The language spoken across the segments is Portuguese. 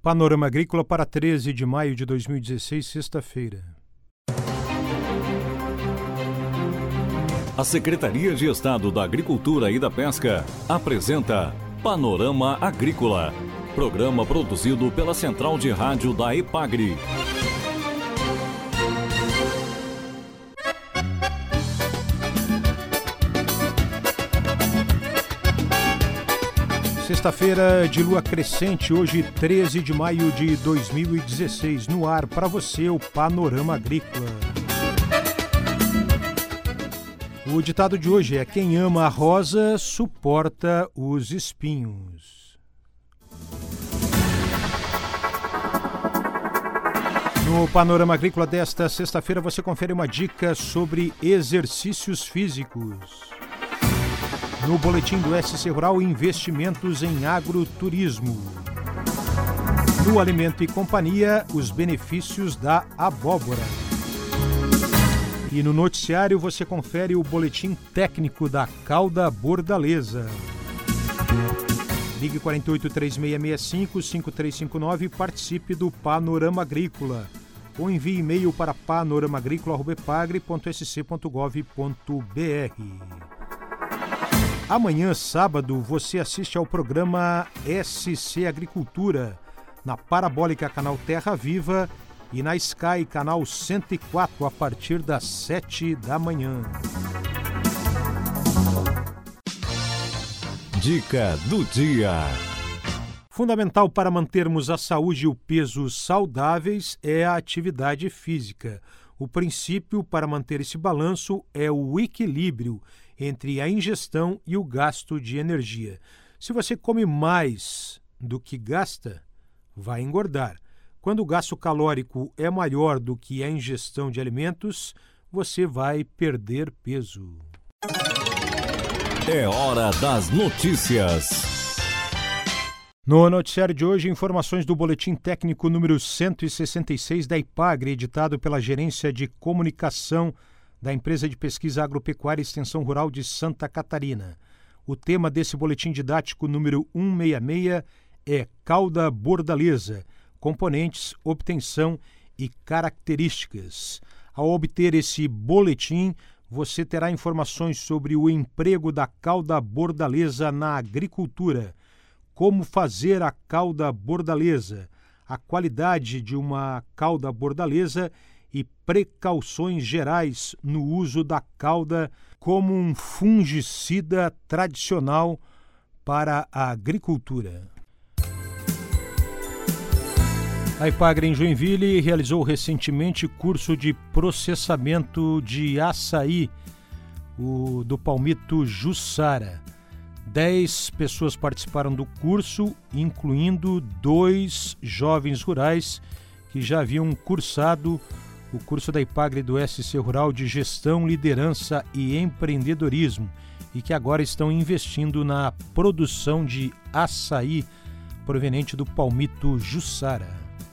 Panorama Agrícola para 13 de maio de 2016, sexta-feira. A Secretaria de Estado da Agricultura e da Pesca apresenta Panorama Agrícola, programa produzido pela Central de Rádio da EPAGRE. Sexta-feira de lua crescente, hoje 13 de maio de 2016, no ar para você o Panorama Agrícola. O ditado de hoje é: quem ama a rosa suporta os espinhos. No Panorama Agrícola desta sexta-feira você confere uma dica sobre exercícios físicos. No boletim do SC Rural, investimentos em agroturismo. No Alimento e Companhia, os benefícios da abóbora. E no noticiário você confere o boletim técnico da cauda bordaleza. Ligue 48-3665-5359 e participe do Panorama Agrícola. Ou envie e-mail para panoramaagricola@epagre.sc.gov.br. Amanhã, sábado, você assiste ao programa SC Agricultura, na Parabólica Canal Terra Viva e na Sky Canal 104, a partir das 7 da manhã. Dica do dia. Fundamental para mantermos a saúde e o peso saudáveis é a atividade física. O princípio para manter esse balanço é o equilíbrio entre a ingestão e o gasto de energia. Se você come mais do que gasta, vai engordar. Quando o gasto calórico é maior do que a ingestão de alimentos, você vai perder peso. É hora das notícias. No noticiário de hoje, informações do Boletim Técnico número 166 da EPAGRE, editado pela Gerência de Comunicação da Empresa de Pesquisa Agropecuária e Extensão Rural de Santa Catarina. O tema desse boletim didático número 166 é cauda bordaleza, componentes, obtenção e características. Ao obter esse boletim, você terá informações sobre o emprego da cauda bordaleza na agricultura, como fazer a cauda bordaleza, a qualidade de uma cauda bordaleza e precauções gerais no uso da cauda como um fungicida tradicional para a agricultura. A EPAGRE em Joinville realizou recentemente curso de processamento de açaí, do palmito Jussara. 10 pessoas participaram do curso, incluindo 2 jovens rurais que já haviam cursado o curso da EPAGRE do SC Rural de Gestão, Liderança e Empreendedorismo e que agora estão investindo na produção de açaí proveniente do palmito Jussara.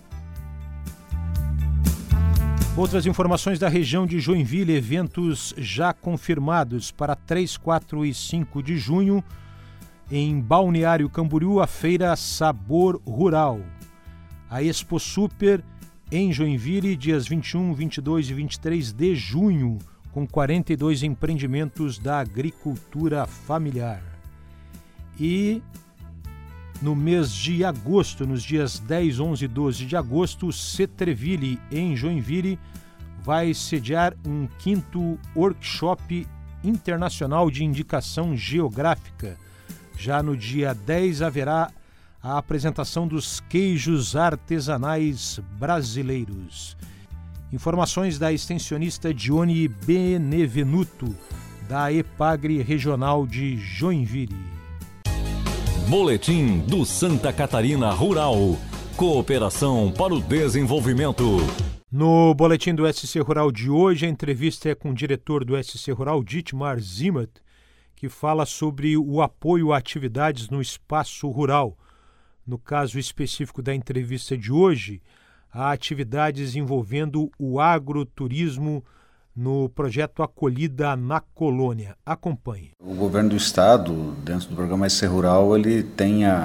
Outras informações da região de Joinville, eventos já confirmados para 3, 4 e 5 de junho, em Balneário Camboriú, a Feira Sabor Rural. A Expo Super em Joinville, dias 21, 22 e 23 de junho, com 42 empreendimentos da agricultura familiar. E no mês de agosto, nos dias 10, 11 e 12 de agosto, o Cetreville, em Joinville, vai sediar um 5º workshop internacional de indicação geográfica. Já no dia 10 haverá a apresentação dos queijos artesanais brasileiros. Informações da extensionista Dione Benevenuto, da EPAGRE Regional de Joinville. Boletim do Santa Catarina Rural. Cooperação para o desenvolvimento. No boletim do SC Rural de hoje, a entrevista é com o diretor do SC Rural, Dietmar Zimmet, que fala sobre o apoio a atividades no espaço rural. No caso específico da entrevista de hoje, há atividades envolvendo o agroturismo no projeto Acolhida na Colônia. Acompanhe. O governo do estado, dentro do programa SC Rural, ele tem a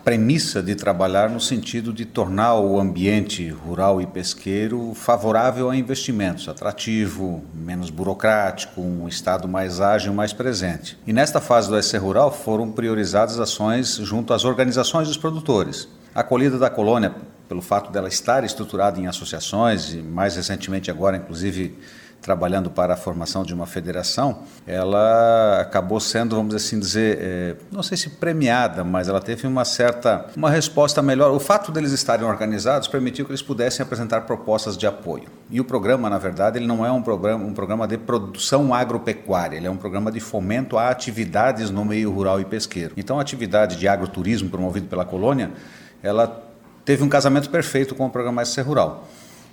premissa de trabalhar no sentido de tornar o ambiente rural e pesqueiro favorável a investimentos, atrativo, menos burocrático, um Estado mais ágil, mais presente. E nesta fase do SC Rural foram priorizadas ações junto às organizações dos produtores. A acolhida da colônia, pelo fato dela estar estruturada em associações e mais recentemente agora, inclusive, trabalhando para a formação de uma federação, ela acabou sendo, vamos assim dizer, não sei se premiada, mas ela teve uma resposta melhor. O fato deles estarem organizados permitiu que eles pudessem apresentar propostas de apoio. E o programa, na verdade, ele não é um programa de produção agropecuária, ele é um programa de fomento a atividades no meio rural e pesqueiro. Então, a atividade de agroturismo promovido pela colônia, ela teve um casamento perfeito com o programa SC Rural.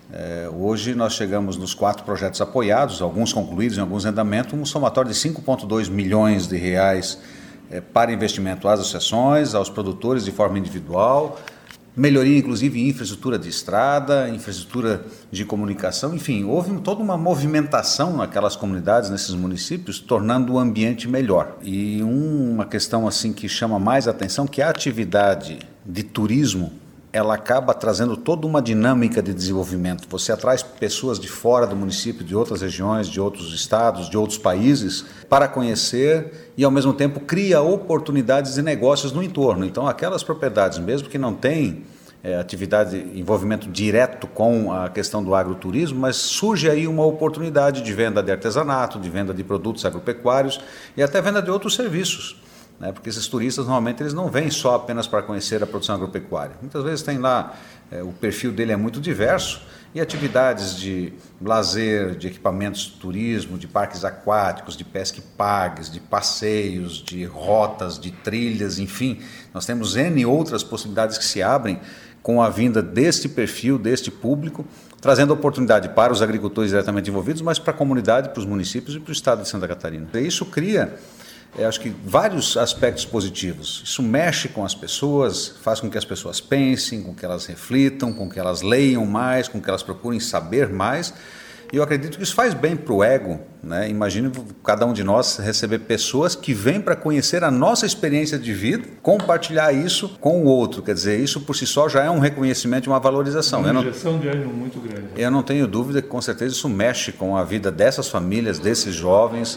Hoje nós chegamos nos 4 projetos apoiados, alguns concluídos em alguns andamentos, um somatório de 5,2 milhões de reais para investimento às associações, aos produtores de forma individual, melhoria inclusive em infraestrutura de estrada, infraestrutura de comunicação, enfim, houve toda uma movimentação naquelas comunidades, nesses municípios, tornando o ambiente melhor. E uma questão assim que chama mais atenção, que a atividade de turismo, ela acaba trazendo toda uma dinâmica de desenvolvimento. Você atrai pessoas de fora do município, de outras regiões, de outros estados, de outros países, para conhecer e, ao mesmo tempo, cria oportunidades de negócios no entorno. Então, aquelas propriedades, mesmo que não têm atividade, envolvimento direto com a questão do agroturismo, mas surge aí uma oportunidade de venda de artesanato, de venda de produtos agropecuários e até venda de outros serviços. Porque esses turistas normalmente eles não vêm só apenas para conhecer a produção agropecuária. Muitas vezes tem lá, o perfil dele é muito diverso e atividades de lazer, de equipamentos de turismo, de parques aquáticos, de pesca e pagues, de passeios, de rotas, de trilhas, enfim. Nós temos N outras possibilidades que se abrem com a vinda deste perfil, deste público, trazendo oportunidade para os agricultores diretamente envolvidos, mas para a comunidade, para os municípios e para o estado de Santa Catarina. E isso cria acho que vários aspectos positivos. Isso mexe com as pessoas, faz com que as pessoas pensem, com que elas reflitam, com que elas leiam mais, com que elas procurem saber mais. E eu acredito que isso faz bem para o ego, né? Imagine cada um de nós receber pessoas que vêm para conhecer a nossa experiência de vida, compartilhar isso com o outro. Quer dizer, isso por si só já é um reconhecimento e uma valorização. Uma injeção de ânimo muito grande. Eu não tenho dúvida que com certeza isso mexe com a vida dessas famílias, desses jovens,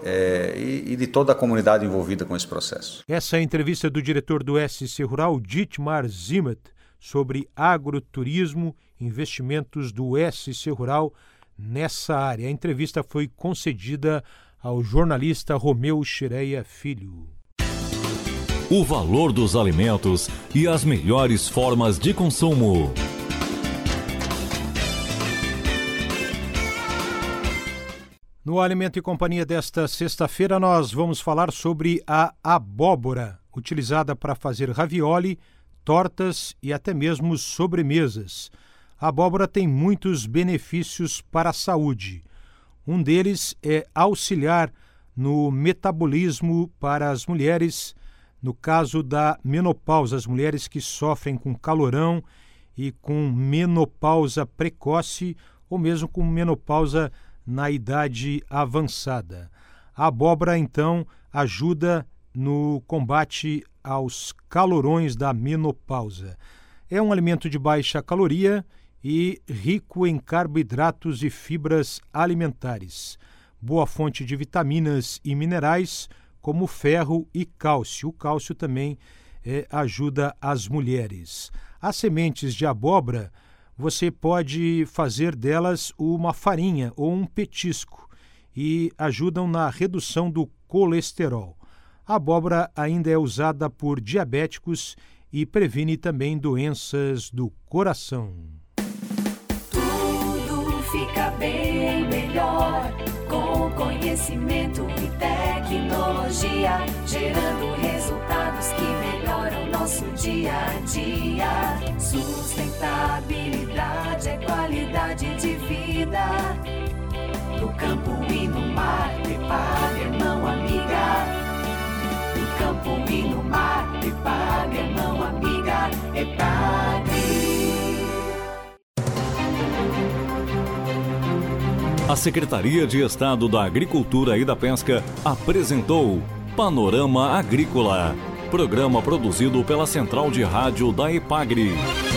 e de toda a comunidade envolvida com esse processo. Essa é a entrevista do diretor do SC Rural, Dietmar Zimmet, sobre agroturismo, investimentos do SC Rural nessa área. A entrevista foi concedida ao jornalista Romeu Xireia Filho. O valor dos alimentos e as melhores formas de consumo. No Alimento e Companhia desta sexta-feira, nós vamos falar sobre a abóbora, utilizada para fazer ravioli, tortas e até mesmo sobremesas. A abóbora tem muitos benefícios para a saúde. Um deles é auxiliar no metabolismo para as mulheres, no caso da menopausa, as mulheres que sofrem com calorão e com menopausa precoce ou mesmo com menopausa na idade avançada. A abóbora, então, ajuda no combate aos calorões da menopausa. É um alimento de baixa caloria e rico em carboidratos e fibras alimentares. Boa fonte de vitaminas e minerais, como ferro e cálcio. O cálcio também ajuda as mulheres. As sementes de abóbora, você pode fazer delas uma farinha ou um petisco e ajudam na redução do colesterol. A abóbora ainda é usada por diabéticos e previne também doenças do coração. Tudo fica bem melhor com conhecimento e tecnologia, gerando resultados que melhoram nosso dia a dia. Sustentabilidade é qualidade de vida. No campo e no mar, Epagre é mão amiga. No campo e no mar, Epagre é mão amiga. Epagre. A Secretaria de Estado da Agricultura e da Pesca apresentou Panorama Agrícola, Programa produzido pela Central de Rádio da EPAGRE.